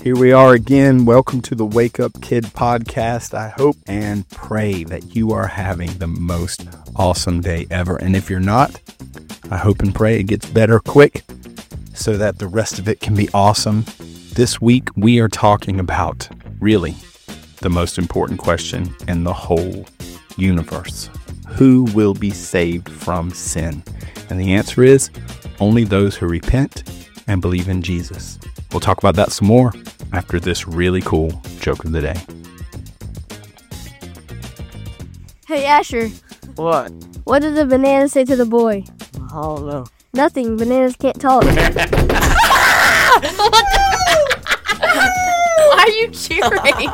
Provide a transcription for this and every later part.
Here we are again. Welcome to the Wake Up Kid podcast. I hope and pray that you are having the most awesome day ever. And if you're not, I hope and pray it gets better quick so that the rest of it can be awesome. This week, we are talking about really the most important question in the whole universe. Who will be saved from sin? And the answer is only those who repent and believe in Jesus. We'll talk about that some more after this really cool joke of the day. Hey, Asher. What? What did the banana say to the boy? I don't know. Nothing. Bananas can't talk. Why are you cheering?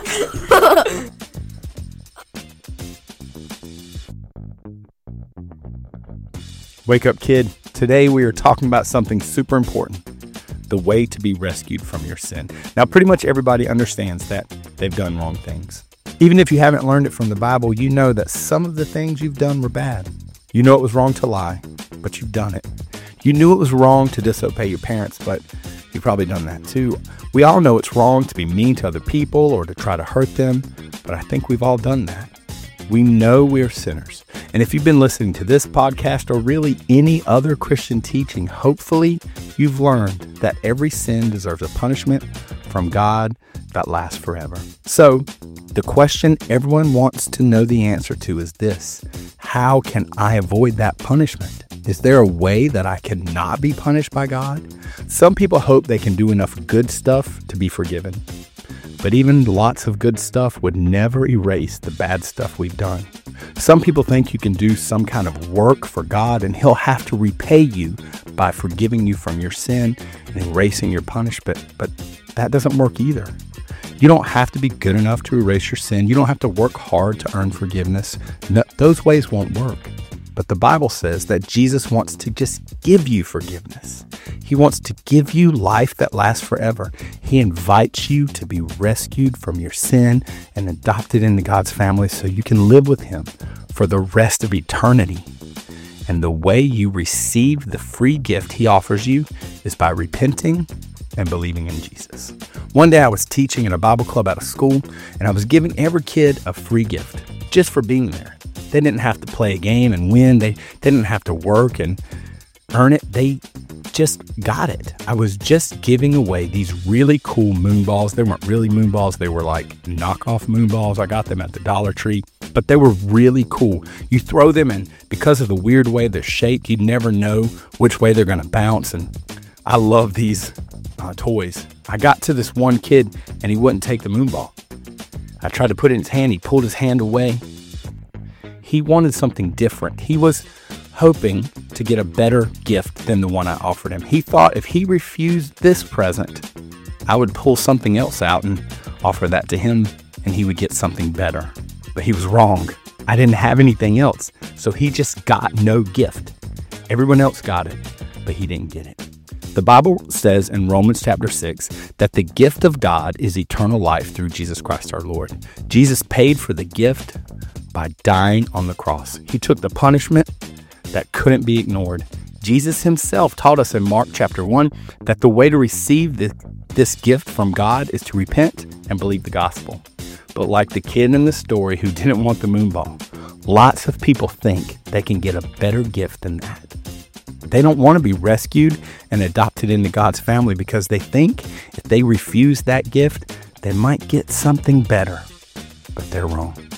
Wake up, kid. Today we are talking about something super important. The way to be rescued from your sin. Now, pretty much everybody understands that they've done wrong things. Even if you haven't learned it from the Bible, you know that some of the things you've done were bad. You know it was wrong to lie, but you've done it. You knew it was wrong to disobey your parents, but you've probably done that too. We all know it's wrong to be mean to other people or to try to hurt them, but I think we've all done that. We know we're sinners. And if you've been listening to this podcast or really any other Christian teaching, hopefully you've learned that every sin deserves a punishment from God that lasts forever. So the question everyone wants to know the answer to is this: how can I avoid that punishment? Is there a way that I cannot be punished by God? Some people hope they can do enough good stuff to be forgiven. But even lots of good stuff would never erase the bad stuff we've done. Some people think you can do some kind of work for God and He'll have to repay you by forgiving you from your sin and erasing your punishment, but that doesn't work either. You don't have to be good enough to erase your sin. You don't have to work hard to earn forgiveness. No, those ways won't work. But the Bible says that Jesus wants to just give you forgiveness. He wants to give you life that lasts forever. He invites you to be rescued from your sin and adopted into God's family so you can live with Him for the rest of eternity. And the way you receive the free gift He offers you is by repenting and believing in Jesus. One day I was teaching in a Bible club at a school, and I was giving every kid a free gift just for being there. They didn't have to play a game and win. They didn't have to work and earn it. They just got it. I was just giving away these really cool moon balls. They weren't really moon balls. They were like knockoff moon balls. I got them at the Dollar Tree, but they were really cool. You throw them, and because of the weird way they're shaped, you'd never know which way they're going to bounce. And I love these toys. I got to this one kid, and he wouldn't take the moon ball. I tried to put it in his hand. He pulled his hand away. He wanted something different. He was hoping to get a better gift than the one I offered him. He thought if he refused this present, I would pull something else out and offer that to him, and he would get something better. But he was wrong. I didn't have anything else, so he just got no gift. Everyone else got it, but he didn't get it. The Bible says in Romans chapter 6 that the gift of God is eternal life through Jesus Christ our Lord. Jesus paid for the gift by dying on the cross. He took the punishment that couldn't be ignored. Jesus himself taught us in Mark chapter 1 that the way to receive this gift from God is to repent and believe the gospel. But like the kid in the story who didn't want the moon ball, lots of people think they can get a better gift than that. They don't want to be rescued and adopted into God's family because they think if they refuse that gift, they might get something better. But they're wrong.